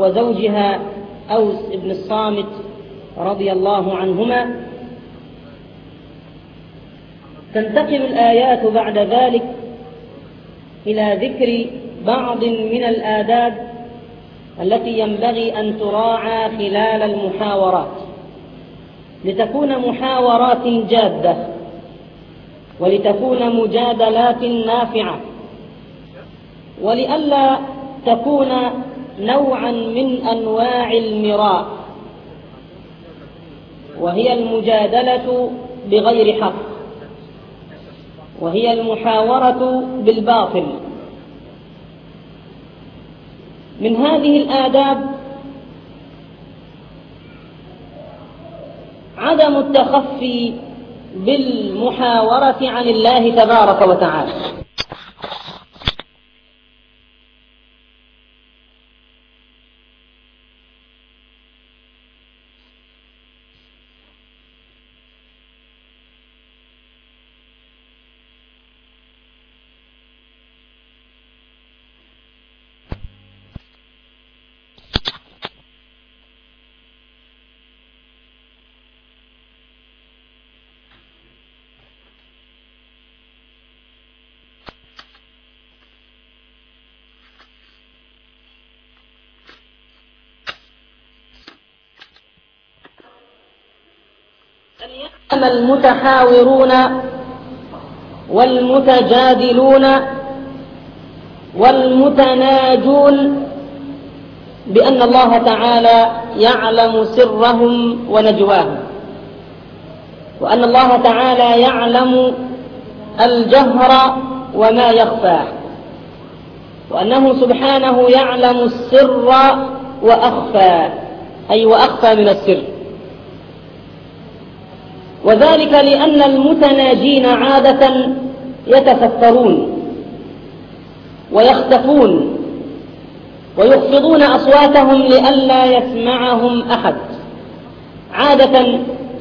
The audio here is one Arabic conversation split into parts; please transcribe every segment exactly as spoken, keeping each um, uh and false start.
وزوجها أوس بن الصامت رضي الله عنهما. تنتقل الآيات بعد ذلك إلى ذكر بعض من الآداب التي ينبغي أن تراعى خلال المحاورات لتكون محاورات جادة ولتكون مجادلات نافعة، ولئلا تكون نوعا من أنواع المراء، وهي المجادلة بغير حق، وهي المحاورة بالباطل. من هذه الآداب عدم التخفي بالمحاورة عن الله تبارك وتعالى. أما المتحاورون والمتجادلون والمتناجون بأن الله تعالى يعلم سرهم ونجواهم، وأن الله تعالى يعلم الجهر وما يخفى، وأنه سبحانه يعلم السر وأخفى، أي وأخفى من السر. وذلك لأن المتناجين عادة يتسترون ويختفون ويخفضون أصواتهم لئلا يسمعهم أحد. عادة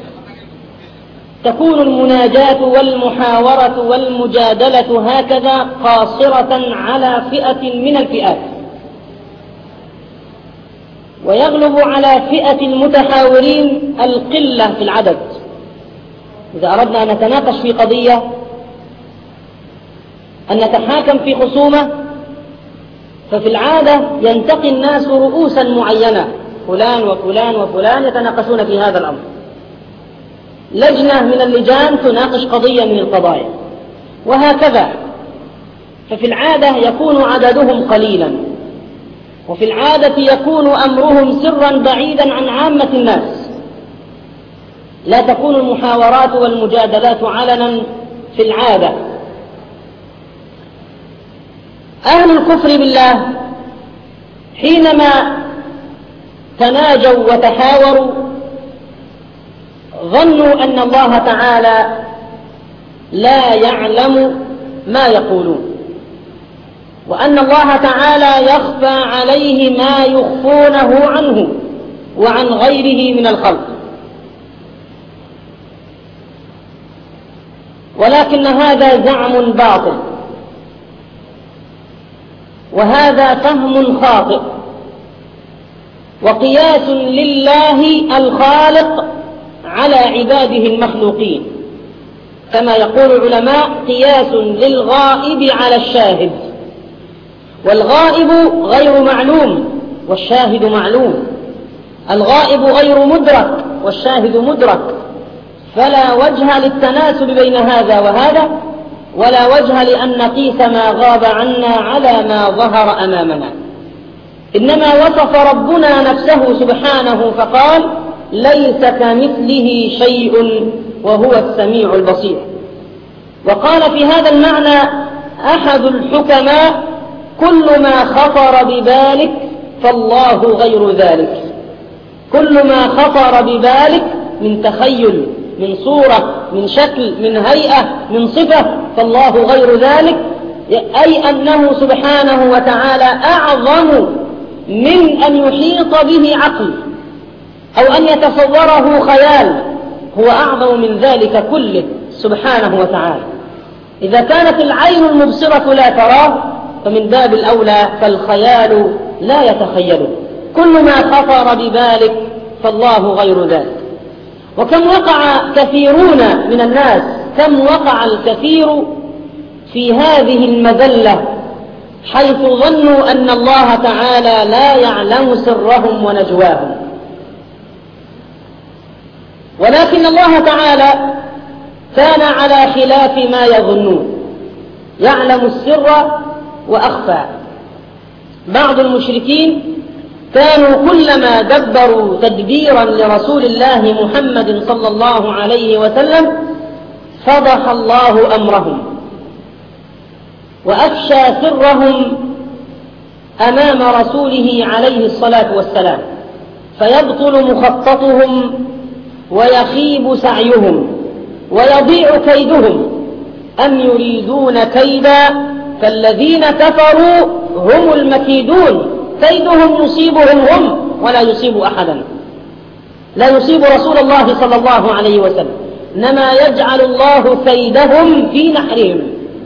تكون المناجاة والمحاورة والمجادلة هكذا قاصرة على فئة من الفئات، ويغلب على فئة المتحاورين القلة في العدد. إذا أردنا أن نتناقش في قضية، أن نتحاكم في خصومة، ففي العادة ينتقي الناس رؤوسا معينة، فلان وفلان وفلان يتناقشون في هذا الأمر، لجنة من اللجان تناقش قضية من القضايا، وهكذا. ففي العادة يكون عددهم قليلا، وفي العادة يكون أمرهم سرا بعيدا عن عامة الناس. لا تكون المحاورات والمجادلات علنا في العادة. أهل الكفر بالله حينما تناجوا وتحاوروا ظنوا أن الله تعالى لا يعلم ما يقولون، وأن الله تعالى يخفى عليه ما يخفونه عنه وعن غيره من الخلق. ولكن هذا زعم باطل، وهذا فهم خاطئ، وقياس لله الخالق على عباده المخلوقين، كما يقول العلماء: قياس للغائب على الشاهد، والغائب غير معلوم والشاهد معلوم، الغائب غير مدرك والشاهد مدرك، فلا وجه للتناسب بين هذا وهذا، ولا وجه لأن نقيس ما غاب عنا على ما ظهر أمامنا. إنما وصف ربنا نفسه سبحانه فقال: ليس كمثله شيء وهو السميع البصير. وقال في هذا المعنى أحد الحكماء: كل ما خطر ببالك فالله غير ذلك. كل ما خطر ببالك من تخيل، من صورة، من شكل، من هيئة، من صفة، فالله غير ذلك، أي أنه سبحانه وتعالى أعظم من أن يحيط به عقل أو أن يتصوره خيال، هو أعظم من ذلك كله سبحانه وتعالى. إذا كانت العين المبصرة لا تراه، فمن باب الأولى فالخيال لا يتخيله. كل ما خطر ببالك فالله غير ذلك. وكم وقع كثيرون من الناس، كم وقع الكثير في هذه المذلة، حيث ظنوا أن الله تعالى لا يعلم سرهم ونجواهم، ولكن الله تعالى كان على خلاف ما يظنون، يعلم السر وأخفى. بعض المشركين كانوا كلما دبروا تدبيرا لرسول الله محمد صلى الله عليه وسلم فضح الله أمرهم وأفشى سرهم أمام رسوله عليه الصلاة والسلام، فيبطل مخططهم ويخيب سعيهم ويضيع كيدهم. أم يريدون كيدا فالذين كفروا هم المكيدون، كيدهم يصيبهم هم ولا يصيب أحدا، لا يصيب رسول الله صلى الله عليه وسلم، إنما يجعل الله كيدهم في نحرهم.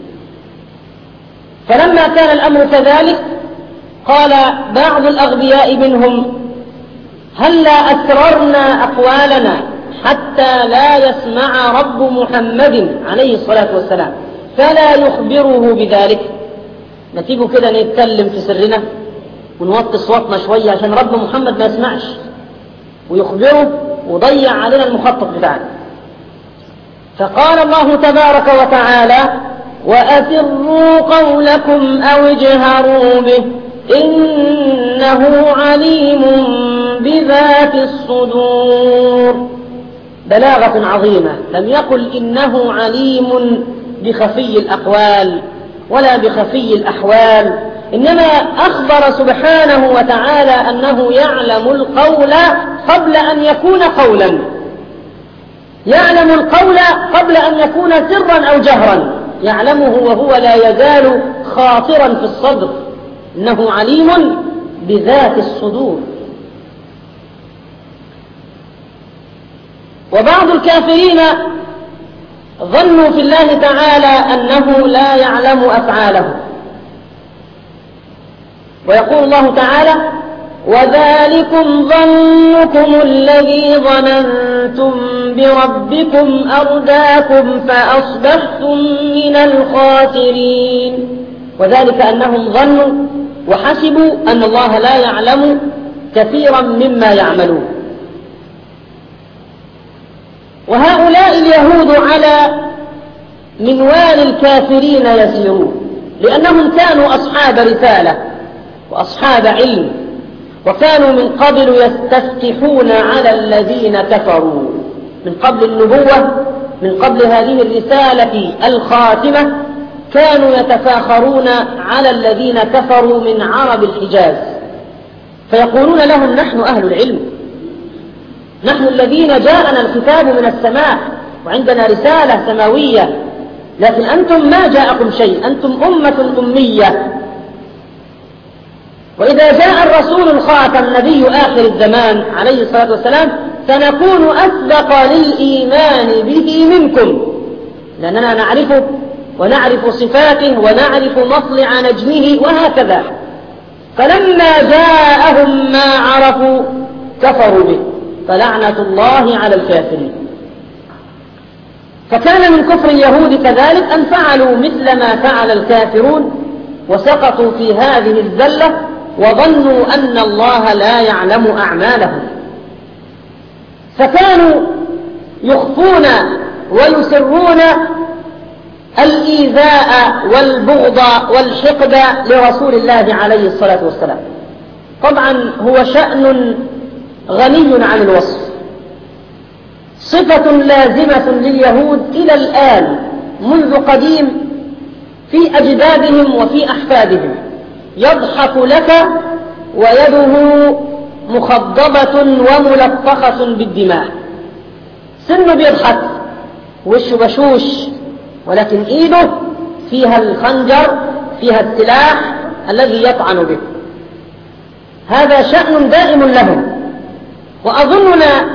فلما كان الأمر كذلك قال بعض الأغبياء منهم: هلا أسررنا أقوالنا حتى لا يسمع رب محمد عليه الصلاة والسلام فلا يخبره بذلك. نتيجه كده نتكلم في سرنا ونوطي صوتنا شوية عشان رب محمد ما يسمعش ويخبره وضيع علينا المخطط بتاعنا. فقال الله تبارك وتعالى: وأسروا قولكم أو اجهروا به إنه عليم بذات الصدور. بلاغة عظيمة، لم يقل إنه عليم بخفي الأقوال ولا بخفي الأحوال، إنما أخبر سبحانه وتعالى أنه يعلم القول قبل أن يكون قولا، يعلم القول قبل أن يكون سرا أو جهرا، يعلمه وهو لا يزال خاطرا في الصدر، إنه عليم بذات الصدور. وبعض الكافرين ظنوا في الله تعالى أنه لا يعلم أفعاله، ويقول الله تعالى: وذلكم ظنكم الذي ظننتم بربكم أرداكم فأصبحتم من الخاسرين. وذلك أنهم ظنوا وحسبوا أن الله لا يعلم كثيرا مما يعملون. وهؤلاء اليهود على منوال الكافرين يسيرون، لأنهم كانوا أصحاب رسالة وأصحاب علم، وكانوا من قبل يستفتحون على الذين كفروا، من قبل النبوة، من قبل هذه الرسالة الخاتمة، كانوا يتفاخرون على الذين كفروا من عرب الحجاز، فيقولون لهم: نحن أهل العلم، نحن الذين جاءنا الكتاب من السماء وعندنا رسالة سماوية، لكن أنتم ما جاءكم شيء، أنتم أمة أمية. وإذا جاء الرسول الخاتم نبي آخر الزمان عليه الصلاة والسلام سنكون أسبق للإيمان به منكم، لأننا نعرفه ونعرف صفاته ونعرف مطلع نجمه وهكذا. فلما جاءهم ما عرفوا كفروا به، فلعنة الله على الكافرين. فكان من كفر اليهود كذلك أن فعلوا مثل ما فعل الكافرون، وسقطوا في هذه الزلة وظنوا أن الله لا يعلم أعمالهم، فكانوا يخفون ويسرون الإيذاء والبغض والحقد لرسول الله عليه الصلاة والسلام. طبعا هو شأن غني عن الوصف، صفة لازمة لليهود إلى الآن منذ قديم في أجدادهم وفي أحفادهم. يضحك لك ويده مخضبة وملطخة بالدماء، سنه بيضحك وشه بشوش، ولكن إيده فيها الخنجر، فيها السلاح الذي يطعن به. هذا شأن دائم لهم. وأظننا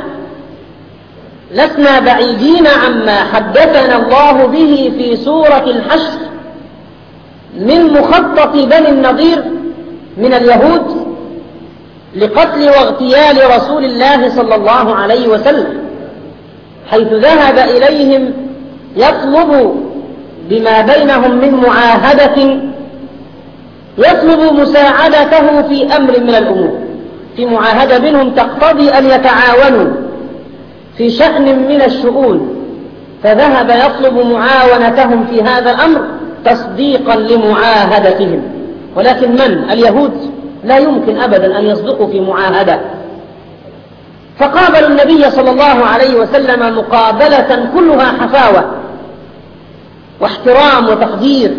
لسنا بعيدين عما حدثنا الله به في سورة الحشر من مخطط بني النضير من اليهود، لقتل واغتيال رسول الله صلى الله عليه وسلم، حيث ذهب إليهم يطلب بما بينهم من معاهدة، يطلب مساعدته في أمر من الأمور، في معاهدة بينهم تقتضي أن يتعاونوا في شأن من الشؤون، فذهب يطلب معاونتهم في هذا الأمر تصديقا لمعاهدتهم. ولكن من؟ اليهود لا يمكن أبدا أن يصدقوا في معاهدة، فقابلوا النبي صلى الله عليه وسلم مقابلة كلها حفاوة واحترام وتقدير،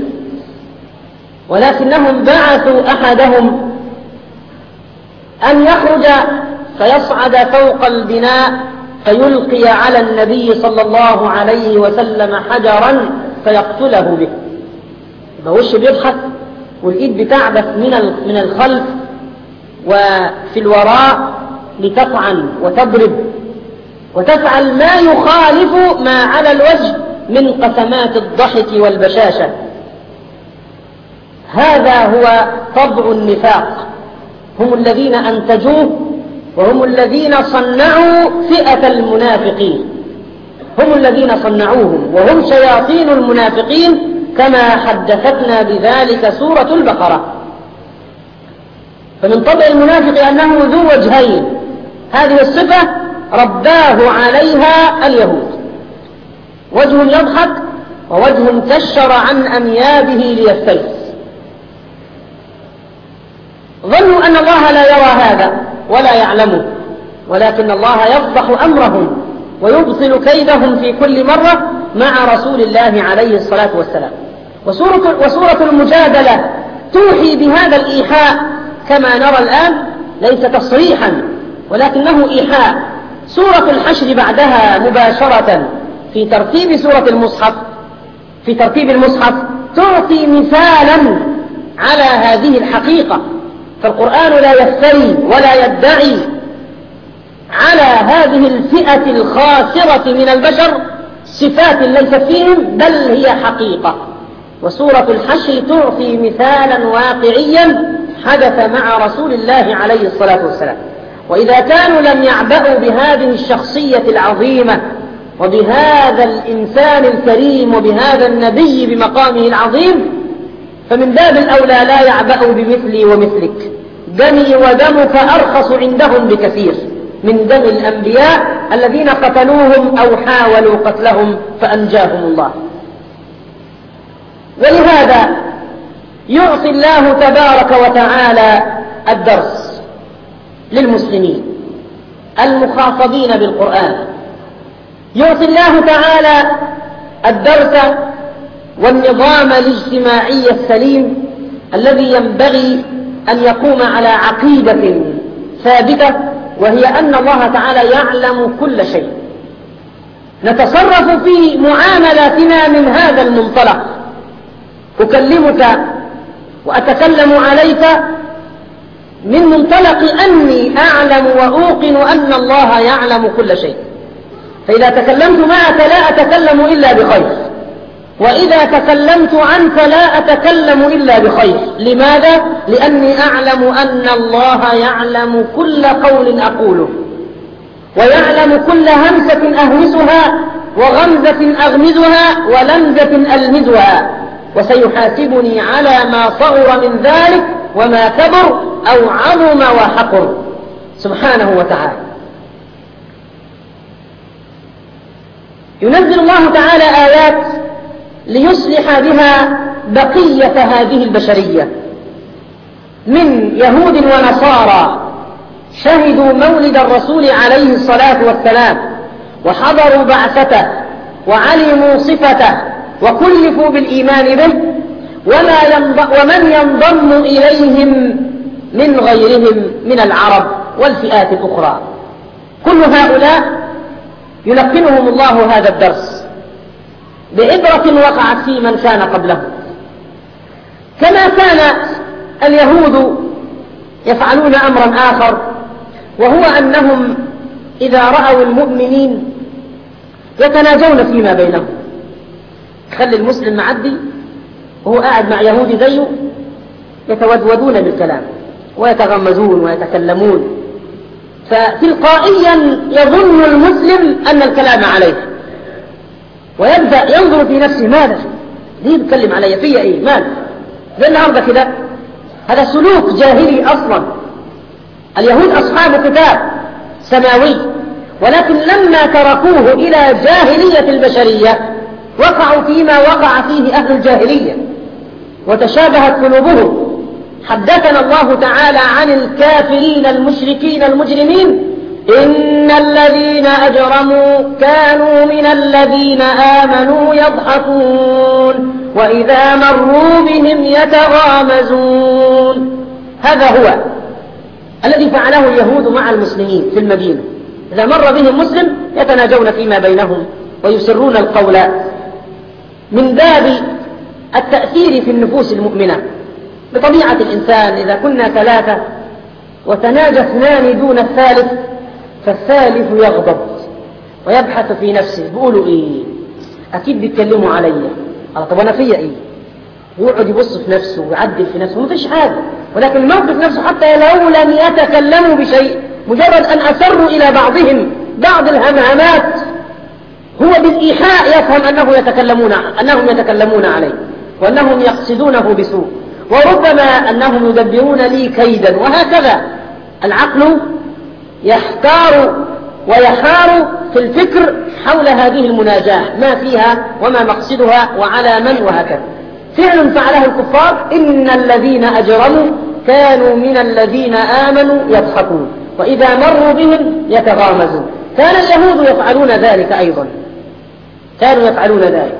ولكنهم بعثوا أحدهم أن يخرج فيصعد فوق البناء فيلقي على النبي صلى الله عليه وسلم حجرا فيقتله به. يبقى وش بيضحك والإيد بتعبث من من الخلف وفي الوراء لتطعن وتضرب وتفعل ما يخالف ما على الوجه من قسمات الضحك والبشاشة. هذا هو طبع النفاق، هم الذين أنتجوه، وهم الذين صنعوا فئة المنافقين، هم الذين صنعوهم، وهم شياطين المنافقين كما حدثتنا بذلك سورة البقرة. فمن طبع المنافق أنه ذو وجهين، هذه الصفة رباه عليها اليهود، وجه يضحك ووجه كشر عن أنيابه ليفترس. ظنوا أن الله لا يرى هذا ولا يعلمه، ولكن الله يفضح أمرهم ويبطل كيدهم في كل مرة مع رسول الله عليه الصلاة والسلام. وسورة, وسورة المجادلة توحي بهذا الإيحاء كما نرى الآن، ليس تصريحا ولكنه إيحاء. سورة الحشر بعدها مباشرة في ترتيب سورة المصحف، في ترتيب المصحف تعطي مثالا على هذه الحقيقة. فالقرآن لا يفتري ولا يدعي على هذه الفئة الخاسرة من البشر صفات ليست فيهم، بل هي حقيقة. وسورة الحشر تعطي مثالا واقعيا حدث مع رسول الله عليه الصلاة والسلام. وإذا كانوا لم يعبأوا بهذه الشخصية العظيمة وبهذا الإنسان الكريم وبهذا النبي بمقامه العظيم، فمن باب الأولى لا يعبأوا بمثلي ومثلك. دمي ودمك أرخص عندهم بكثير من دم الأنبياء الذين قتلوهم أو حاولوا قتلهم فأنجاهم الله. ولهذا يعطي الله تبارك وتعالى الدرس للمسلمين المخاطبين بالقرآن، يعطي الله تعالى الدرس والنظام الاجتماعي السليم الذي ينبغي أن يقوم على عقيدة ثابتة، وهي أن الله تعالى يعلم كل شيء. نتصرف في معاملاتنا من هذا المنطلق، أكلمك وأتكلم عليك من منطلق أني أعلم وأوقن أن الله يعلم كل شيء. فإذا تكلمت معك لا أتكلم إلا بخير، وإذا تكلمت عنك لا أتكلم إلا بخير. لماذا؟ لأني أعلم أن الله يعلم كل قول أقوله، ويعلم كل همسة أهمسها وغمزة أغمزها ولمزة ألمزها، وسيحاسبني على ما صغر من ذلك وما كبر أو عظم وحقر سبحانه وتعالى. ينزل الله تعالى آيات ليصلح بها بقية هذه البشرية من يهود ونصارى شهدوا مولد الرسول عليه الصلاة والسلام وحضروا بعثته وعلموا صفته وكلفوا بالإيمان به، وما ومن ينضم إليهم من غيرهم من العرب والفئات الأخرى. كل هؤلاء يلقنهم الله هذا الدرس بعبرة وقعت في من كان قبله. كما كان اليهود يفعلون أمرا آخر، وهو أنهم إذا رأوا المؤمنين يتناجون فيما بينهم. خلي المسلم معدي وهو قاعد مع يهودي زيه يتودودون بالكلام، ويتغمزون ويتكلمون، فتلقائيا يظن المسلم أن الكلام عليه، ويبدأ ينظر في نفسه ماذا ليه يتكلم علي في إيه ماذا زي النهارده كده. هذا سلوك جاهلي أصلا. اليهود أصحاب كتاب سماوي، ولكن لما تركوه إلى جاهلية البشرية وقعوا فيما وقع فيه أهل الجاهلية وتشابهت قلوبهم. حدثنا الله تعالى عن الكافرين المشركين المجرمين: إن الذين أجرموا كانوا من الذين آمنوا يضحكون وإذا مروا بهم يتغامزون. هذا هو الذي فعله اليهود مع المسلمين في المدينة. إذا مر بهم مسلم يتناجون فيما بينهم ويسرون القول من باب التأثير في النفوس المؤمنة. بطبيعة الإنسان إذا كنا ثلاثة وتناجى اثنان دون الثالث فالثالث يغضب ويبحث في نفسه بيقولوا إيه، أكيد بيتكلموا عليا، طب أنا فيا إيه، ويقعد يبص في نفسه ويعدل في نفسه، مفيش حاجة. ولكن الموقف نفسه حتى لو لم يتكلموا بشيء، مجرد أن أسروا إلى بعضهم بعض الهمهمات هو بالإيحاء يفهم أنه يتكلمون أنهم يتكلمون عليه وأنهم يقصدونه بسوء، وربما أنهم يدبرون لي كيدا. وهكذا العقل يحتار ويحار في الفكر حول هذه المناجاة، ما فيها وما مقصدها وعلى من وهكذا. فعل فعله الكفار: إن الذين أجرموا كانوا من الذين آمنوا يضحكون وإذا مروا بهم يتغامزون. كان اليهود يفعلون ذلك أيضا، كانوا يفعلون ذلك.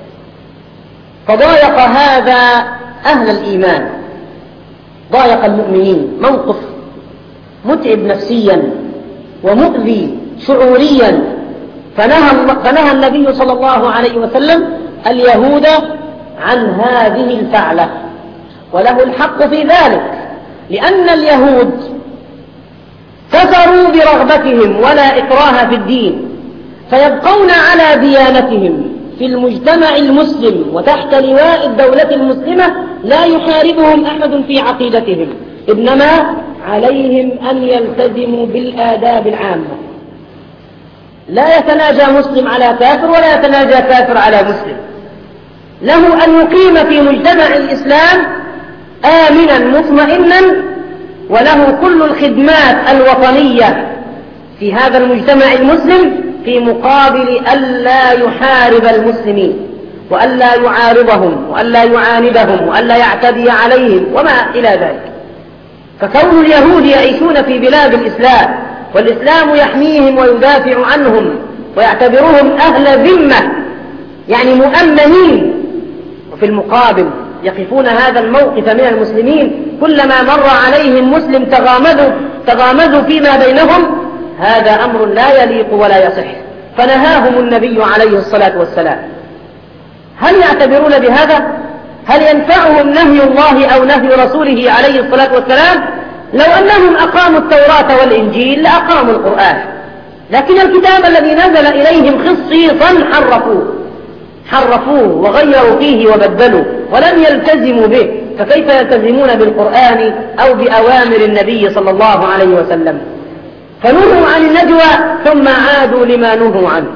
فضايق هذا أهل الإيمان، ضايق المؤمنين، موقف متعب نفسيا ومؤذي شعوريا. فنهى, فنهى النبي صلى الله عليه وسلم اليهود عن هذه الفعلة، وله الحق في ذلك، لأن اليهود كفروا برغبتهم ولا إكراه في الدين، فيبقون على ديانتهم في المجتمع المسلم وتحت لواء الدولة المسلمة، لا يحاربهم أحد في عقيدتهم، إنما عليهم أن يلتزموا بالآداب العامة. لا يتناجى مسلم على كافر ولا يتناجى كافر على مسلم. له أن يقيم في مجتمع الإسلام آمنا مطمئنا، وله كل الخدمات الوطنية في هذا المجتمع المسلم في مقابل ألا يحارب المسلمين وألا يعارضهم وألا يعاندهم وألا يعتدي عليهم وما إلى ذلك. فكون اليهود يعيشون في بلاد الإسلام والإسلام يحميهم ويدافع عنهم ويعتبرهم أهل ذمة يعني مؤمنين، وفي المقابل يقفون هذا الموقف من المسلمين كلما مر عليهم مسلم تغامزوا, تغامزوا فيما بينهم، هذا أمر لا يليق ولا يصح. فنهاهم النبي عليه الصلاة والسلام. هل يعتبرون بهذا؟ هل ينفعهم نهي الله أو نهي رسوله عليه الصلاة والسلام؟ لو أنهم أقاموا التوراة والإنجيل لأقاموا القرآن، لكن الكتاب الذي نزل إليهم خصيصا حرفوه حرفوه وغيروا فيه وبدلوا ولم يلتزموا به، فكيف يلتزمون بالقرآن أو بأوامر النبي صلى الله عليه وسلم؟ فنهوا عن النجوى ثم عادوا لما نهوا عنه،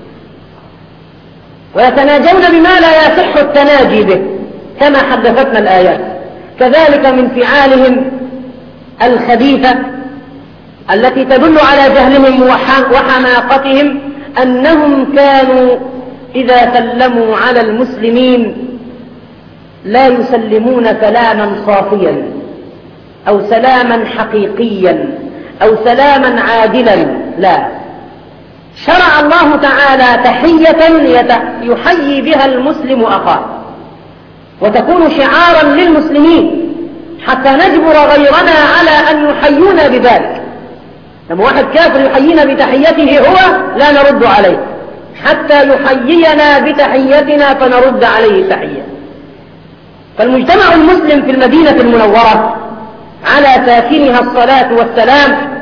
ويتناجون بما لا يصح التناجي به كما حدثتنا الآيات. كذلك من فعالهم الخبيثة التي تدل على جهلهم وحماقتهم أنهم كانوا إذا سلموا على المسلمين لا يسلمون سلاما صافيا أو سلاما حقيقيا أو سلاما عادلا، لا، شرع الله تعالى تحية يحيي بها المسلم أخاه وتكون شعارا للمسلمين حتى نجبر غيرنا على أن يحيونا بذلك. لما واحد كافر يحيينا بتحيته هو لا نرد عليه حتى يحيينا بتحيتنا فنرد عليه تحية. فالمجتمع المسلم في المدينة المنورة على ساكنها الصلاة والسلام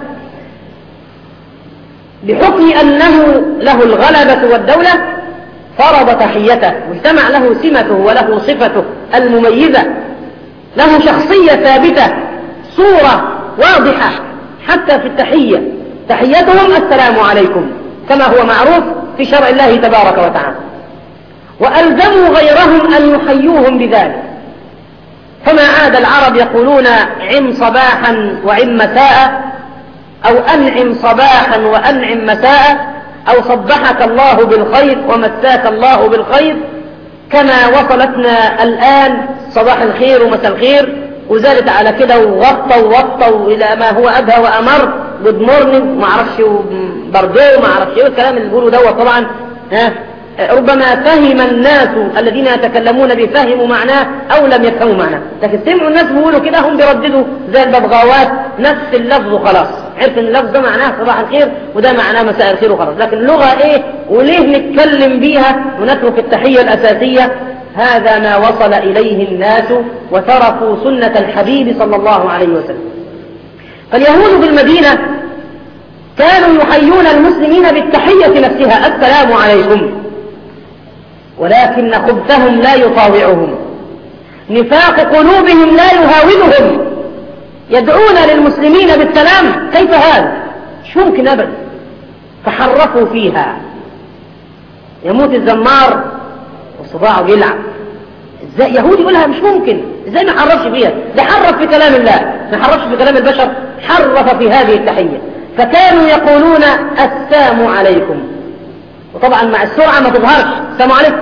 بحكم أنه له الغلبة والدولة فرض تحيته. مجتمع له سمته وله صفته المميزة، له شخصية ثابتة صورة واضحة حتى في التحية، تحيتهم السلام عليكم كما هو معروف في شرع الله تبارك وتعالى، وألزموا غيرهم أن يحيوهم بذلك. فما عاد العرب يقولون عم صباحا وعم مساء، أو أنعم صباحا وأنعم مساء، أو صبحك الله بالخير ومساك الله بالخير، كما وصلتنا الآن صباح الخير ومساء الخير، وزادت على كده وغطوا وغطوا إلى ما هو أبهى وأمر، جود مورنينج ما اعرفش بردو ما اعرفش ايه الكلام اللي بيقولوا دوت. طبعا ها ربما فهم الناس الذين يتكلمون به فهموا معناه أو لم يفهموا معناه، لكن سمعوا الناس بيقولوا كده هم بيرددوا زي الببغاوات نفس اللفظ وخلاص، عرف ان اللفظ ده معناه صباح الخير وده معناه مساء الخير وخلاص. لكن اللغة ايه وليه نتكلم بيها ونترك التحية الأساسية؟ هذا ما وصل إليه الناس وتركوا سنة الحبيب صلى الله عليه وسلم. فاليهود بالمدينة كانوا يحيون المسلمين بالتحية نفسها السلام عليكم، ولكن خبثهم لا يطاوعهم، نفاق قلوبهم لا يهاودهم، يدعون للمسلمين بالسلام، كيف هذا؟ مش ممكن أبدا. فحرفوا فيها، يموت الزمار وصباعه يلعب، ازاي يهودي يقولها؟ مش ممكن، ازاي ما حرفش فيها؟ ده حرف في كلام الله، ما حرفش في كلام البشر، حرف في هذه التحية. فكانوا يقولون السلام عليكم، وطبعا مع السرعة ما تظهرش السلام عليكم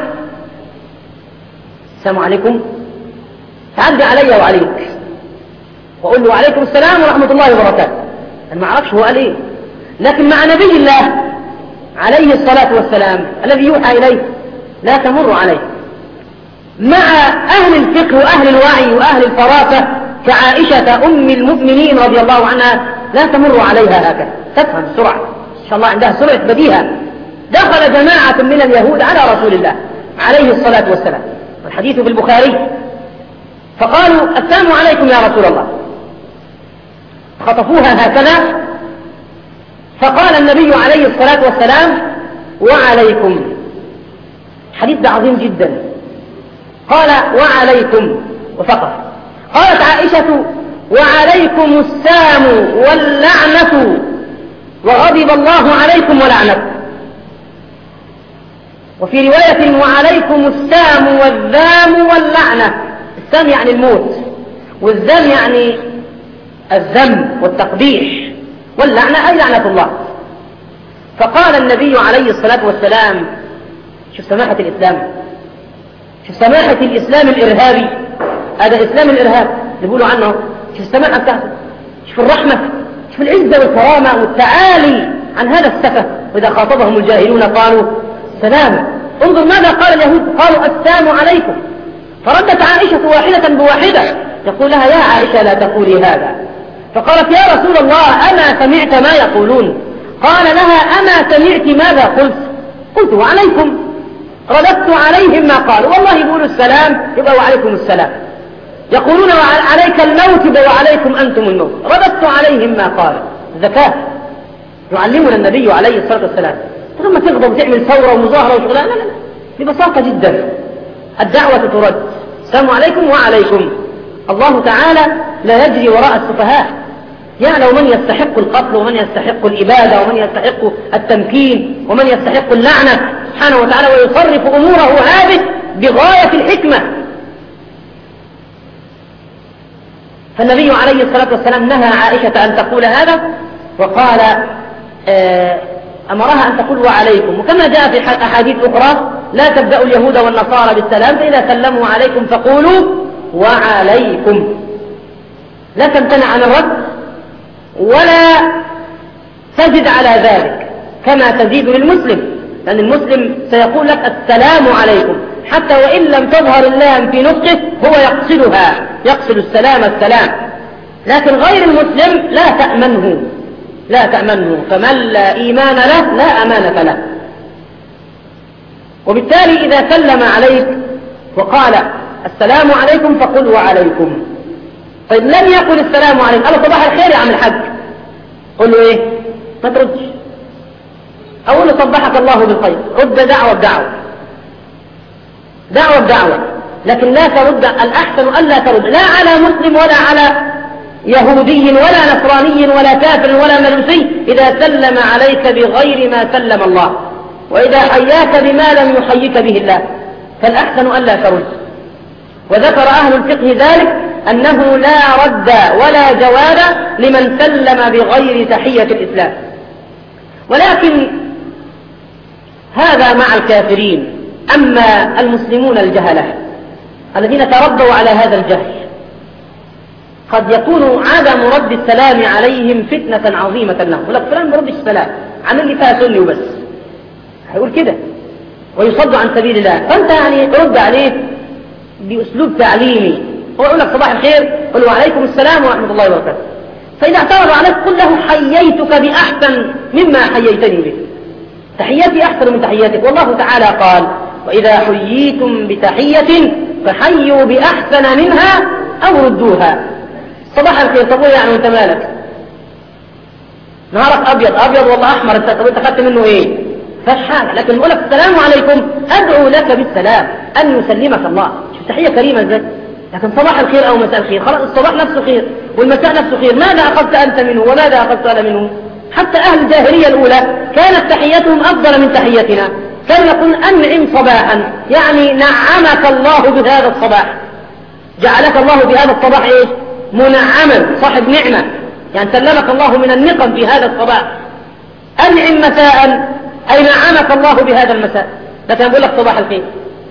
السلام عليكم، تعدي علي وعليك وقول له عليكم السلام ورحمة الله وبركاته. أنا ما أعرفش هو قال إيه، لكن مع نبي الله عليه الصلاة والسلام الذي يوحى إليه لا تمر عليه. مع أهل الفقه وأهل الوعي وأهل الفراسة كعائشة أم المؤمنين رضي الله عنها لا تمر عليها هكذا، تفهم بسرعة إن شاء الله، عندها سرعة بديهة. دخل جماعة من اليهود على رسول الله عليه الصلاة والسلام، والحديث في البخاري، فقالوا السلام عليكم يا رسول الله، خطفوها هكذا، فقال النبي عليه الصلاة والسلام وعليكم. الحديث ده عظيم جدا، قال وعليكم وفقط. قالت عائشة وعليكم السام واللعنة وغضب الله عليكم ولعنة. وفي رواية وعليكم السام والذام واللعنة. السام يعني الموت، والذام يعني الذم والتقبيح، واللعنة أي لعنة الله. فقال النبي عليه الصلاة والسلام، شوف سماحة الإسلام، شوف سماحة الإسلام الإرهابي، هذا إسلام الإرهاب اللي بيقولوا عنه، شوف السماحة بتاعته، شوف الرحمة، شوف العزة والكرامة والتعالي عن هذا السفه. وإذا خاطبهم الجاهلون قالوا سلام. انظر ماذا قال اليهود، قالوا السلام عليكم. فردت عائشة واحدة بواحدة يقول لها يا عائشة لا تقولي هذا. فقالت يا رسول الله أما سمعت ما يقولون؟ قال لها أما سمعت ماذا قلت؟ قلت وعليكم. رددت عليهم ما قالوا، والله يقولوا السلام يبقى وعليكم السلام، يقولون عليك الموت يبقى وعليكم أنتم الموت. رددت عليهم ما قالوا. ذكاء يعلمنا النبي عليه الصلاة والسلام. لما تغضب وتعمل ثورة ومظاهرة وشغلها، لا لا لا، ببساطة جدا الدعوة ترد، السلام عليكم وعليكم. الله تعالى لا يجري وراء السفهاء، يعلم من يستحق القتل ومن يستحق الإبادة ومن يستحق التمكين ومن يستحق اللعنة سبحانه وتعالى، ويصرف أموره هذه بغاية الحكمة. فالنبي عليه الصلاة والسلام نهى عائشة أن تقول هذا، وقال آه أمرها أن تقول وعليكم. وكما جاء في أحاديث أخرى لا تبدأوا اليهود والنصارى بالسلام، فإذا سلموا عليكم فقولوا وعليكم. لا تمتنع عن الرد ولا تزد على ذلك كما تزيد للمسلم، لأن المسلم سيقول لك السلام عليكم حتى وإن لم تظهر اللام في نطقه، هو يقصدها، يقصد السلام السلام. لكن غير المسلم لا تأمنه، لا تأمنه، فمن لا إيمان له لا أمانة له. وبالتالي إذا سلم عليك وقال السلام عليكم فقل وعليكم. طيب لم يقل السلام عليكم، قال صباح الخير يا عم الحاج، قل له ايه؟ ما تردش. أقول له صبحك الله بالخير، رد دعوة بدعوة، دعوة بدعوة، لكن لا ترد. الأحسن ألا ترد لا على مسلم ولا على يهودي ولا نصراني ولا كافر ولا مجوسي إذا سلم عليك بغير ما سلم الله، وإذا حياك بما لم يحيك به الله فالأحسن ألا ترد. وذكر أهل الفقه ذلك أنه لا رد ولا جواب لمن سلم بغير تحية الإسلام. ولكن هذا مع الكافرين. أما المسلمون الجهلة الذين تربوا على هذا الجهل قد يكون عدم رد السلام عليهم فتنة عظيمة لهم. يقول لك فلان ما ردش السلام، عامل لي فيها سني وبس، هيقول كده ويصد عن سبيل الله. فأنت يعني ترد عليه بأسلوب تعليمي، هو يقول لك صباح الخير، قل وعليكم السلام ورحمة الله وبركاته. فإذا اعترض عليك قل له حييتك بأحسن مما حييتني به، تحياتي أحسن من تحياتك. والله تعالى قال وإذا حييتم بتحية فحيوا بأحسن منها أو ردوها. صباح الخير، طب يعني وانت مالك؟ نهارك أبيض أبيض والله أحمر، انت طب انت خدت منه إيه؟ فاش حاجة. لكن يقول لك السلام عليكم، أدعو لك بالسلام أن يسلمك الله. شوف تحية كريمة ازاي. لكن صباح الخير أو مساء الخير، خلاص الصباح نفسه خير والمساء نفسه خير. ماذا أخذت أنت منه وماذا أخذت أنا منه؟ حتى أهل الجاهلية الأولى كانت تحيتهم أفضل من تحيتنا. كان يقول أنعم صباحا، يعني نعمك الله بهذا الصباح، جعلك الله بهذا الصباح إيه؟ منعما، صاحب نعمة، يعني سلمك الله من النقم في هذا الصباح. أنعم مساء أي نعمك الله بهذا المساء. لكن أقول لك صباح الخير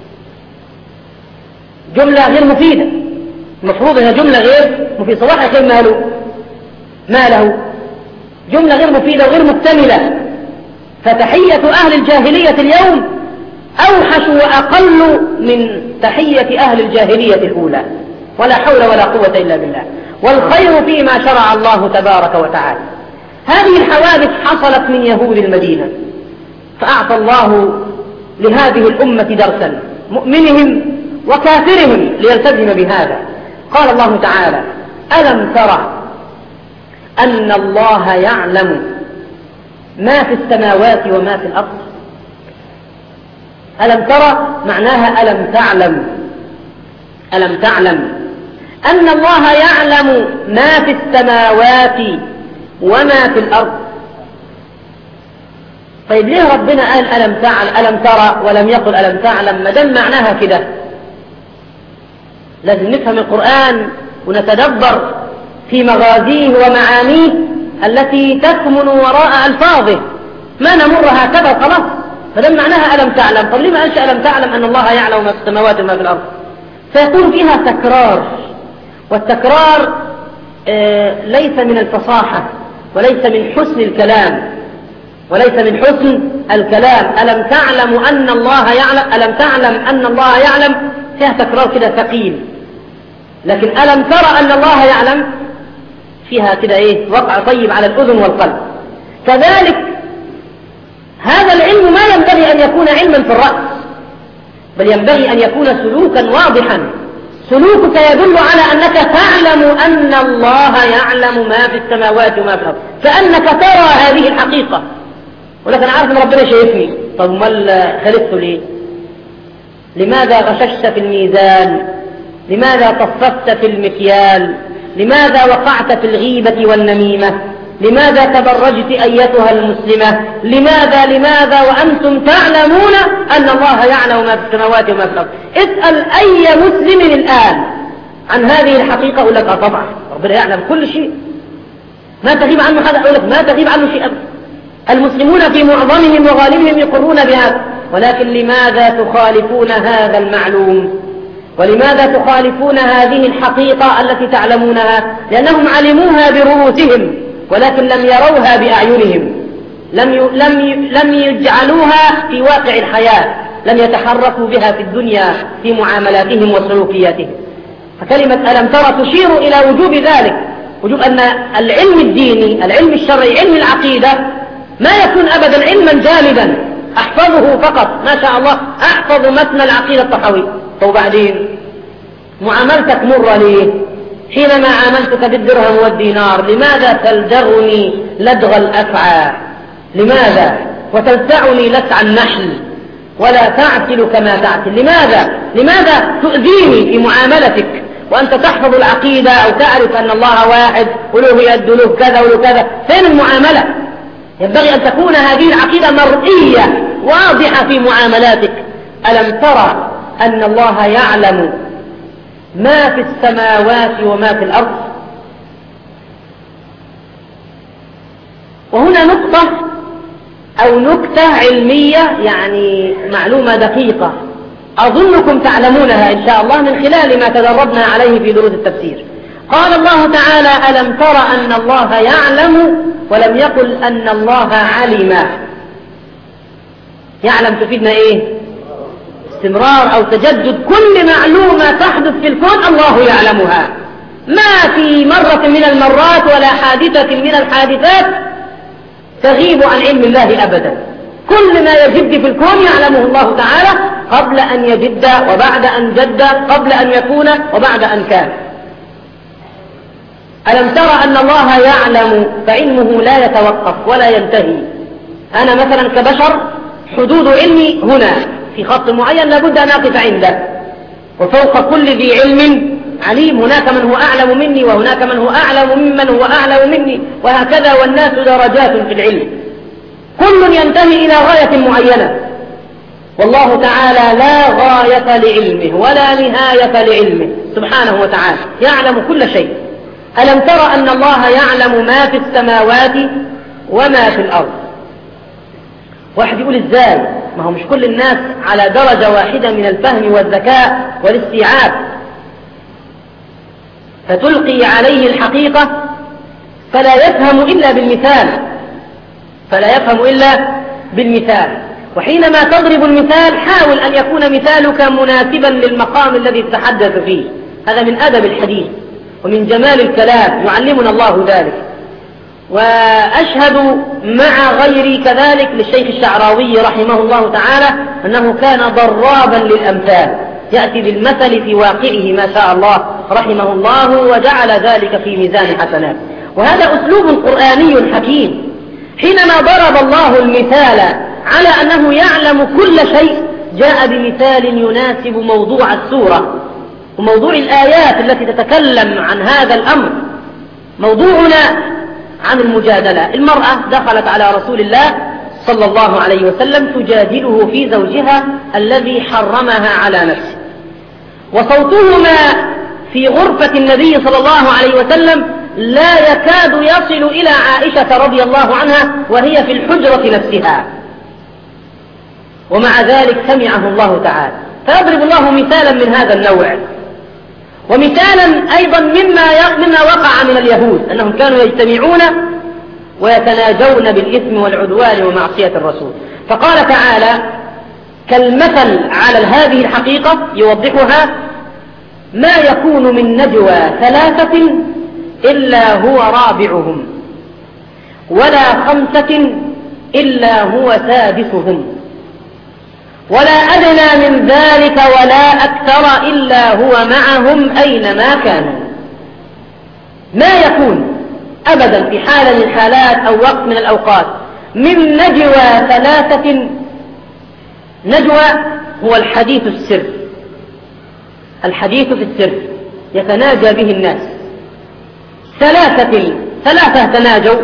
جملة غير مفيدة، المفروض أنها جملة غير مفيدة. صباح الخير ماله ماله جملة غير مفيدة وغير مكتملة. فتحية أهل الجاهلية اليوم أوحش وأقل من تحية أهل الجاهلية الأولى، ولا حول ولا قوة إلا بالله. والخير فيما شرع الله تبارك وتعالى. هذه الحوادث حصلت من يهود المدينة، فأعطى الله لهذه الأمة درسا، مؤمنهم وكافرهم ليلتزم بهذا. قال الله تعالى ألم ترى أن الله يعلم ما في السماوات وما في الأرض؟ ألم ترى معناها ألم تعلم، ألم تعلم أن الله يعلم ما في السماوات وما في الأرض. طيب ليه ربنا قال ألم تعلم ألم ترى ولم يقل ألم تعلم؟ ما دام معناها كده لازم نفهم القرآن ونتدبر في مغازيه ومعانيه التي تكمن وراء ألفاظه، ما نمر هكذا خلاص. فدام معناها ألم تعلم، طب ليه ما قالش ألم تعلم أن الله يعلم ما في السماوات وما في الأرض؟ فيكون فيها تكرار، والتكرار آه ليس من الفصاحة وليس من حسن الكلام، وليس من حسن الكلام. ألم تعلم أن الله يعلم، ألم تعلم أن الله يعلم، فيها تكرار كده ثقيل. لكن ألم ترى أن الله يعلم فيها كده إيه وقع طيب على الأذن والقلب. كذلك هذا العلم ما ينبغي أن يكون علما في الرأس، بل ينبغي أن يكون سلوكا واضحا. سلوكك يدل على أنك تعلم أن الله يعلم ما في السماوات وما في الأرض، فأنك ترى هذه الحقيقة. ولكن عارف أن ربنا شايفني، طب ما خلفت ليه؟ لماذا غششت في الميزان؟ لماذا طففت في المكيال؟ لماذا وقعت في الغيبة والنميمة؟ لماذا تبرجت أيتها المسلمة؟ لماذا لماذا وأنتم تعلمون أن الله يعلم ما في السماوات وما في الأرض؟ اسأل أي مسلم الآن عن هذه الحقيقة أقول لك آه طبعا ربنا يعلم كل شيء، ما تغيب عنه حاجة، أقول لك ما تغيب عنه شيء أبدا. المسلمون في معظمهم وغالبهم يقرون بهذا، ولكن لماذا تخالفون هذا المعلوم؟ ولماذا تخالفون هذه الحقيقة التي تعلمونها؟ لأنهم علموها برؤوسهم ولكن لم يروها بأعينهم، لم ي... لم ي... لم يجعلوها في واقع الحياة، لم يتحركوا بها في الدنيا في معاملاتهم وسلوكياتهم. فكلمة ألم ترى تشير إلى وجوب ذلك، وجوب أن العلم الديني، العلم الشرعي، علم العقيدة ما يكون أبدا علما جامدا أحفظه فقط، ما شاء الله أحفظ متن العقيدة الطحاوي، وبعدين معاملتك مرة ليه؟ حينما عاملتك بالدرهم والدينار لماذا تلدغني لدغ الأفعى؟ لماذا؟ وتلسعني لسع النحل ولا تعتل كما تعتل؟ لماذا؟ لماذا تؤذيني في معاملتك وأنت تحفظ العقيدة أو تعرف أن الله واحد وله يد وله كذا وله كذا، فين المعاملة؟ ينبغي أن تكون هذه العقيدة مرئية واضحة في معاملاتك. ألم ترى أن الله يعلم ما في السماوات وما في الأرض؟ وهنا نقطة أو نكتة علمية، يعني معلومة دقيقة أظنكم تعلمونها إن شاء الله من خلال ما تدربنا عليه في دروس التفسير. قال الله تعالى: ألم تر أن الله يعلم، ولم يقل أن الله علم. يعلم تفيدنا إيه؟ استمرار أو تجدد. كل معلومة تحدث في الكون الله يعلمها، ما في مرة من المرات ولا حادثة من الحادثات تغيب عن علم الله أبدا. كل ما يجد في الكون يعلمه الله تعالى قبل أن يجد وبعد أن جد، قبل أن يكون وبعد أن كان. ألم ترى أن الله يعلم، فعلمه لا يتوقف ولا ينتهي. أنا مثلا كبشر حدود علمي هنا في خط معين لابد أن أقف عنده، وفوق كل ذي علم عليم. هناك من هو أعلم مني وهناك من هو أعلم ممن هو أعلم مني، وهكذا، والناس درجات في العلم، كل ينتهي إلى غاية معينة. والله تعالى لا غاية لعلمه ولا نهاية لعلمه سبحانه وتعالى، يعلم كل شيء. ألم ترى أن الله يعلم ما في السماوات وما في الأرض؟ واحد يقول إزاي؟ ما هو مش كل الناس على درجة واحدة من الفهم والذكاء والاستيعاب، فتلقي عليه الحقيقة فلا يفهم إلا بالمثال، فلا يفهم إلا بالمثال. وحينما تضرب المثال حاول أن يكون مثالك مناسبا للمقام الذي تتحدث فيه. هذا من أدب الحديث ومن جمال الكلام، يعلمنا الله ذلك. وأشهد مع غيري كذلك للشيخ الشعراوي رحمه الله تعالى أنه كان ضرابا للأمثال، يأتي بالمثل في واقعه ما شاء الله رحمه الله، وجعل ذلك في ميزان حسنات. وهذا أسلوب قرآني حكيم. حينما ضرب الله المثال على أنه يعلم كل شيء جاء بمثال يناسب موضوع السورة وموضوع الآيات التي تتكلم عن هذا الأمر. موضوعنا عن المجادلة. المرأة دخلت على رسول الله صلى الله عليه وسلم تجادله في زوجها الذي حرمها على نفسه، وصوتهما في غرفة النبي صلى الله عليه وسلم لا يكاد يصل إلى عائشة رضي الله عنها وهي في الحجرة نفسها، ومع ذلك سمعه الله تعالى. فيضرب الله مثالا من هذا النوع، ومثالا أيضا مما مما وقع من اليهود أنهم كانوا يجتمعون ويتناجون بالإثم والعدوان ومعصية الرسول. فقال تعالى كالمثل على هذه الحقيقة يوضحها: ما يكون من نجوى ثلاثة إلا هو رابعهم، ولا خمسة إلا هو سادسهم، ولا أدنى من ذلك ولا أكثر إلا هو معهم أينما كانوا. ما يكون أبدا في حالة من الحالات أو وقت من الأوقات من نجوى ثلاثة. نجوى هو الحديث السر، الحديث في السر يتناجى به الناس. ثلاثة ثلاثة تناجوا،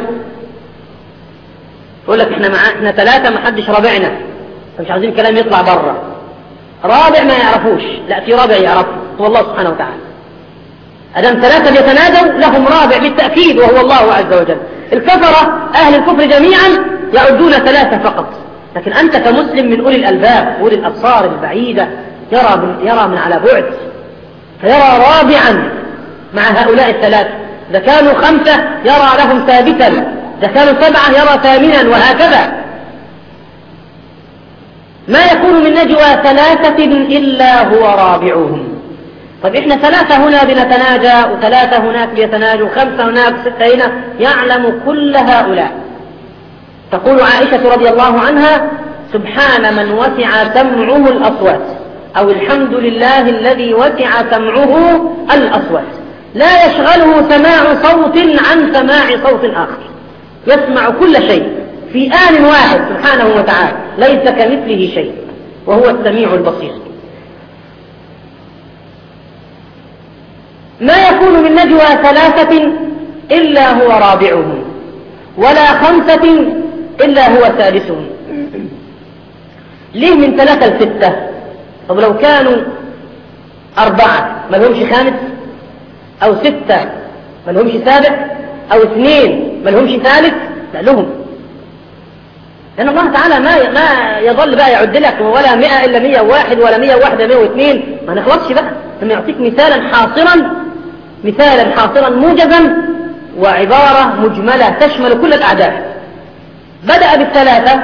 يقول لك احنا مع احنا ثلاثة ما حدش رابعنا، فمش عايزين الكلام يطلع برا. رابع ما يعرفوش، لا في رابع يعرفه هو الله سبحانه وتعالى. أدام ثلاثة يتنادوا لهم رابع بالتأكيد وهو الله عز وجل. الكفرة أهل الكفر جميعا يعدون ثلاثة فقط، لكن أنت كمسلم من أولي الألباب أولي الأبصار البعيدة يرى, يرى من على بعد، فيرى رابعا مع هؤلاء الثلاثة. إذا كانوا خمسة يرى لهم ثابتا، إذا كانوا سبعة يرى ثامنا، وهكذا. ما يكون من نجوى ثلاثة إلا هو رابعهم. طيب إحنا ثلاثة هنا بنتناجى وثلاثة هناك بيتناجوا، خمسة هناك، ستة هنا، يعلم كل هؤلاء. تقول عائشة رضي الله عنها: سبحان من وسع سمعه الأصوات، أو الحمد لله الذي وسع سمعه الأصوات، لا يشغله سماع صوت عن سماع صوت آخر، يسمع كل شيء في آن واحد سبحانه وتعالى، ليس كمثله شيء وهو السميع البصير. تكون من نجوى ثلاثة إلا هو رابعهم، ولا خمسة إلا هو سادسهم. ليه من ثلاثة لستة؟ طب لو كانوا أربعة ما لهمش خامس، أو ستة ما لهمش سابع، أو اثنين ما لهمش ثالث، لا لهم، لأن الله تعالى ما ما يظل بقى يعد لك ولا مئة إلا مئة وواحد، ولا مئة وواحد مئة واثنين، ما نخلصش بقى، ثم يعطيك مثالا حاصرا مثالا حاصرا موجزا وعبارة مجملة تشمل كل الأعداد. بدأ بالثلاثة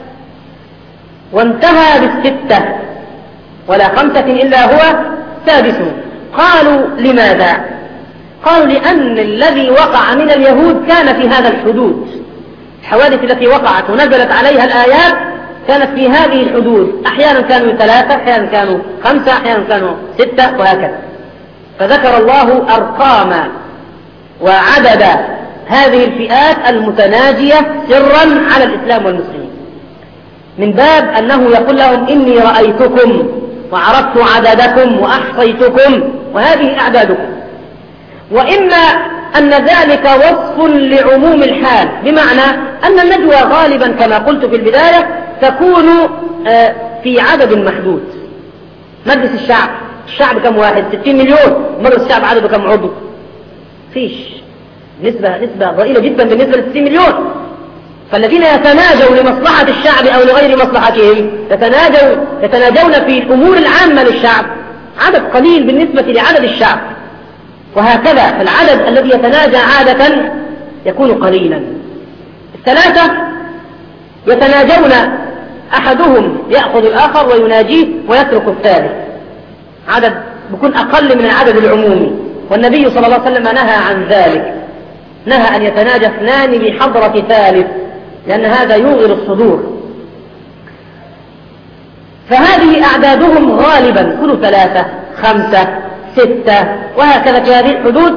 وانتهى بالستة، ولا خمسة إلا هو سادسهم. قالوا لماذا؟ قالوا لأن الذي وقع من اليهود كان في هذا الحدود، الحوادث التي وقعت ونزلت عليها الآيات كانت في هذه الحدود، أحيانا كانوا ثلاثة، أحيانا كانوا خمسة، أحيانا كانوا ستة، وهكذا. فذكر الله أرقام وعدد هذه الفئات المتناجية سرا على الإسلام والمسلمين، من باب أنه يقول لهم إني رأيتكم وعرفت عددكم وأحصيتكم وهذه أعدادكم. وإما أن ذلك وصف لعموم الحال، بمعنى أن النجوى غالبا كما قلت في البداية تكون في عدد محدود. مجلس الشعب، الشعب كم واحد؟ ستين مليون. مجلس الشعب عدده كم عضو؟ فيش، نسبة نسبة ضئيلة جدا بالنسبة ل ستين مليون. فالذين يتناجوا لمصلحة الشعب أو لغير مصلحتهم يتناجوا يتناجون في الأمور العامة للشعب عدد قليل بالنسبة لعدد الشعب، وهكذا فالعدد الذي يتناجى عادة يكون قليلا. الثلاثة يتناجون، أحدهم يأخذ الآخر ويناجيه ويترك الثالث، عدد بيكون أقل من العدد العمومي. والنبي صلى الله عليه وسلم نهى عن ذلك، نهى أن يتناجى اثنان بحضرة ثالث، لأن هذا يوغل الصدور. فهذه أعدادهم غالبا كل ثلاثة، خمسة، ستة، وهكذا في هذه الحدود.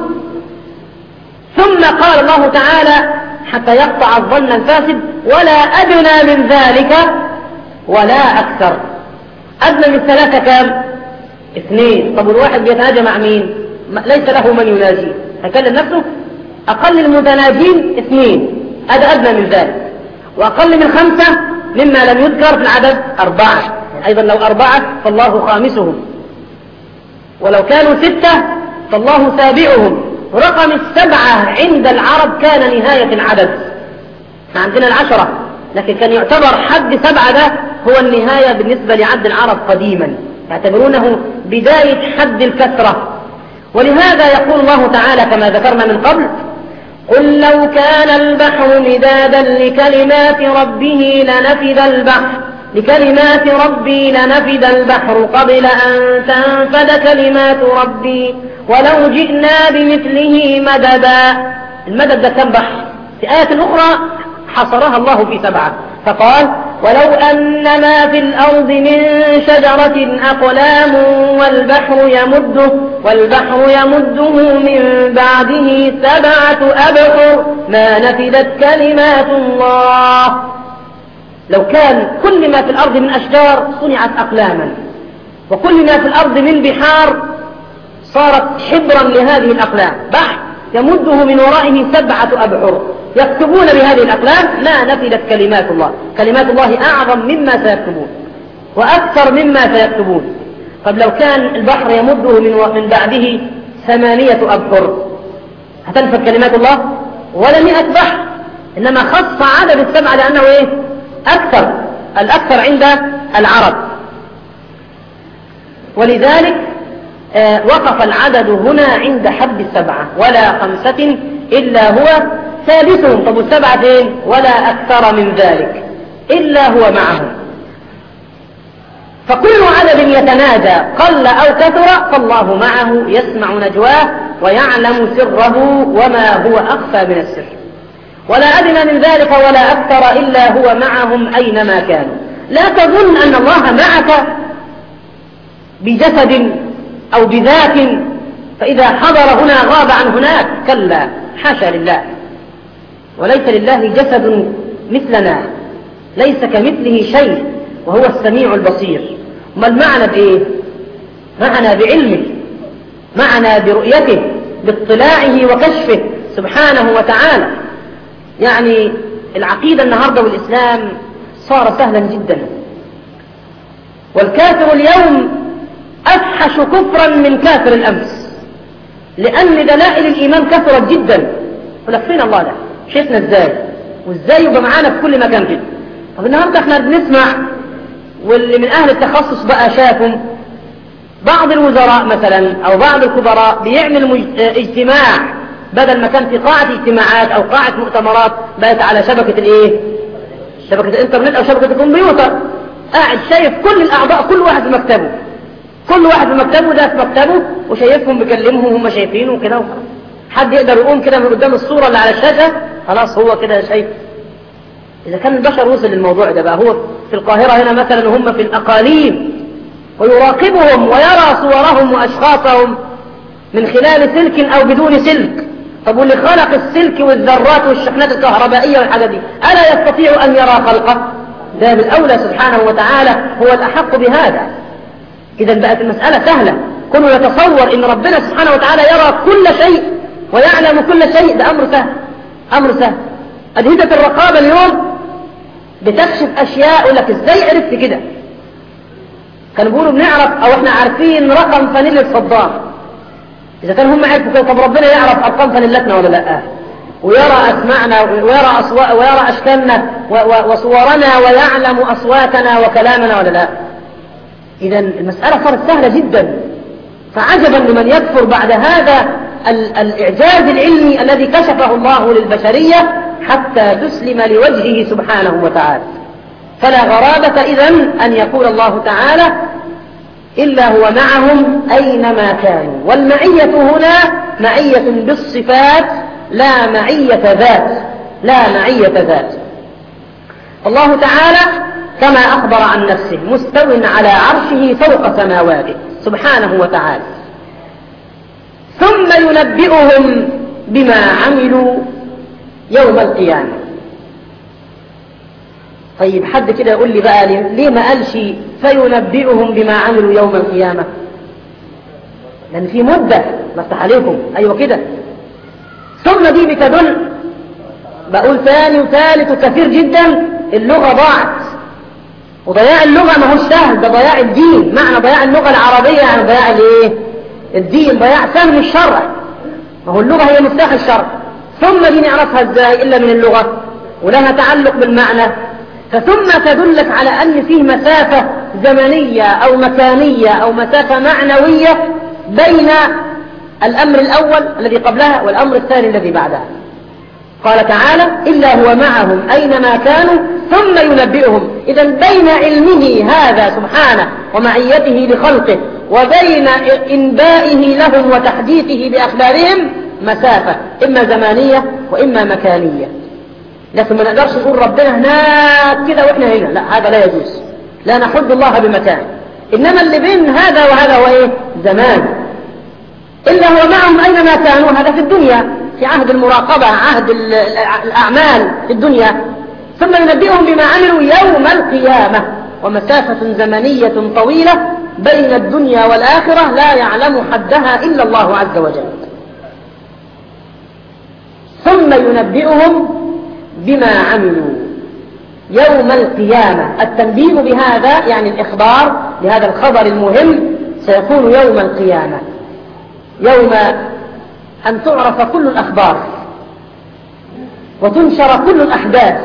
ثم قال الله تعالى حتى يقطع الظن الفاسد: ولا أدنى من ذلك ولا أكثر. أدنى من ثلاثة كام؟ اثنين. طب الواحد بيتناجى مع مين؟ ليس له من يناجيه، هيكلم نفسه. أقل المتناجين اثنين، هذا أدنى من ذلك. وأقل من خمسة مما لم يذكر في العدد أربعة، يعني أيضا لو أربعة فالله خامسهم، ولو كانوا ستة فالله سابعهم. رقم السبعة عند العرب كان نهاية العدد، ما عندنا العشرة، لكن كان يعتبر حد سبعة ده هو النهاية بالنسبة لعد العرب قديما، يعتبرونه بداية حد الكثرة. ولهذا يقول الله تعالى كما ذكرنا من قبل: قل لو كان البحر مدادا لكلمات ربه لنفد البحر لكلمات ربي لنفد البحر قبل أن تنفد كلمات ربي ولو جئنا بمثله مددا. المدد ده كم بحر؟ في آية أخرى حصرها الله في سبعة، فقال: ولو أن ما في الأرض من شجرة أقلام والبحر يمده والبحر يمده من بعده سبعة أبحر ما نفدت كلمات الله. لو كان كل ما في الأرض من أشجار صنعت أقلاما، وكل ما في الأرض من بحار صارت حبرا لهذه الأقلام، بحر يمده من ورائه سبعة أبحر يكتبون بهذه الأقلام ما نفدت كلمات الله. كلمات الله أعظم مما سيكتبون وأكثر مما سيكتبون. طب لو كان البحر يمده من من بعده ثمانية أبحر هتنفد كلمات الله؟ ولا مئة بحر، إنما خص عدد السبعة لأنه إيه؟ أكثر، الأكثر عند العرب. ولذلك آه وقف العدد هنا عند حد السبعة، ولا خمسة إلا هو سادسهم. طب السبعة فين؟ ولا أكثر من ذلك إلا هو معهم. فكل عدد يتنادى قل أو كثر فالله معه يسمع نجواه ويعلم سره وما هو أخفى من السر. ولا أدنى من ذلك ولا أكثر إلا هو معهم أينما كانوا. لا تظن أن الله معك بجسد أو بذات فإذا حضر هنا غاب عن هناك، كلا، حاشا لله. وليس لله جسد مثلنا، ليس كمثله شيء وهو السميع البصير. ما المعنى بإيه؟ معنا بعلمه، معنا برؤيته، باطلاعه وكشفه سبحانه وتعالى. يعني العقيدة النهاردة والإسلام صار سهلا جدا، والكافر اليوم أفحش كفرا من كافر الأمس، لأن دلائل الإيمان كثرت جدا. ولفين الله ده شفنا إزاي وإزاي يبقى معانا في كل مكان كده. طب النهاردة احنا بنسمع، واللي من أهل التخصص بقى شافهم، بعض الوزراء مثلا أو بعض الكبراء بيعمل اجتماع، بدل ما كان في قاعة اجتماعات أو قاعة مؤتمرات بقت على شبكة الإيه؟ شبكة الإنترنت أو شبكة الكمبيوتر. قاعد شايف كل الأعضاء، كل واحد في مكتبه، كل واحد في مكتبه ده في مكتبه وشايفهم بيكلمهم وهم شايفينه كده وخلاص. حد يقدر يقوم كده من قدام الصورة اللي على الشاشة؟ خلاص هو كده شايف. إذا كان البشر وصل للموضوع ده بقى، هو في القاهرة هنا مثلا وهم في الأقاليم، ويراقبهم ويرى صورهم وأشخاصهم من خلال سلك أو بدون سلك. طب واللي خلق السلك والذرات والشحنات الكهربائية والحاجات دي ألا يستطيع أن يرى خلقه؟ ده بالأولى سبحانه وتعالى هو الأحق بهذا. إذا بقت المسألة سهلة، كله يتصور أن ربنا سبحانه وتعالى يرى كل شيء ويعلم كل شيء، ده أمر سهل، أمر سهل. أجهزة الرقابة اليوم بتكشف أشياء، لك إزاي عرفت كده؟ كانوا بيقولوا بنعرف أو إحنا عارفين رقم فانيلة صدام. إذا كان هم عرفوا كده، طب ربنا يعرف أرقام فانيلتنا ولا لا؟ ويرى أسماعنا ويرى, أصوا... ويرى أشكالنا و... و... وصورنا ويعلم أصواتنا وكلامنا ولا لا؟ إذا المسألة صارت سهلة جدا. فعجبا لمن يكفر بعد هذا ال... الإعجاز العلمي الذي كشفه الله للبشرية حتى تسلم لوجهه سبحانه وتعالى. فلا غرابة إذن أن يقول الله تعالى إلا هو معهم أينما كانوا. والمعية هنا معية بالصفات لا معية ذات، لا معية ذات. الله تعالى كما أخبر عن نفسه مستو على عرشه فوق سماواته سبحانه وتعالى، ثم ينبئهم بما عملوا يوم القيامة. طيب حد كده يقول لي بقى ليه ما قالش فينبئهم بما عملوا يوم القيامة؟ لأن في مدة مفتح عليكم. أيوة كده. ثم دي بتدل، بقول ثاني وثالث وكثير جدا، اللغة ضاعت. وضياع اللغة ما هو سهل، ده ضياع الدين. معنى ضياع اللغة العربية يعني ضياع الايه؟ الدين، ضياع فهم الشرع. ما هو اللغة هي مفتاح الشرع. ثم دي نعرفها ازاي إلا من اللغة؟ ولها تعلق بالمعنى. فثم تدلك على أن فيه مسافة زمنية أو مكانية أو مسافة معنوية بين الأمر الأول الذي قبلها والأمر الثاني الذي بعدها. قال تعالى إلا هو معهم أينما كانوا ثم ينبئهم. إذا بين علمه هذا سبحانه ومعيته لخلقه وبين إنبائه لهم وتحديثه بأخبارهم مسافة إما زمانية وإما مكانية. لكن ما نقدرش نقول ربنا هناك كده وإحنا هنا، لا، هذا لا يجوز. لا نحد الله بمكان. إنما اللي بين هذا وهذا هو إيه؟ زمان. إلا هو معهم أينما كانوا، هذا في الدنيا في عهد المراقبة، عهد الأعمال في الدنيا. ثم ينبئهم بما عملوا يوم القيامة. ومسافة زمنية طويلة بين الدنيا والآخرة لا يعلم حدها إلا الله عز وجل. ثم ينبئهم بما عملوا يوم القيامة. التنبيه بهذا يعني الإخبار بهذا الخبر المهم سيكون يوم القيامة، يوم أن تعرف كل الأخبار وتنشر كل الأحداث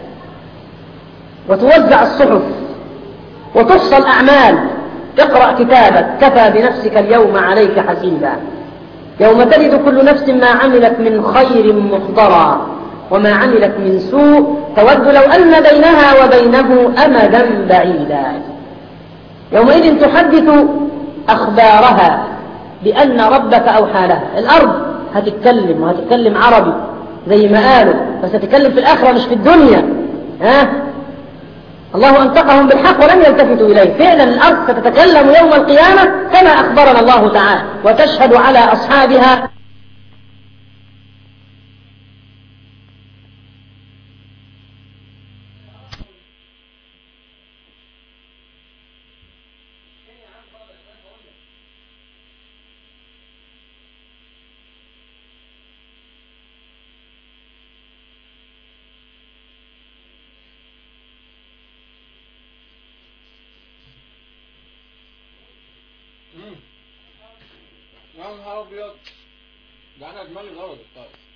وتوزع الصحف وتحصى الأعمال. اقرأ كتابك كفى بنفسك اليوم عليك حسيبا. يوم تجد كل نفس ما عملت من خير محضرا وما عملت من سوء تود لو أن بينها وبينه أمدا بعيدا. يومئذ تحدث أخبارها بأن ربك أوحى لها. الأرض هتتكلم وهتتكلم عربي زي ما قالوا، بس هتتكلم في الآخرة مش في الدنيا. ها؟ الله أنطقهم بالحق ولم يلتفتوا إليه. فعلا الأرض ستتكلم يوم القيامة كما أخبرنا الله تعالى، وتشهد على أصحابها يا نهار ابيض، ده انا دماغي ضربت خالص.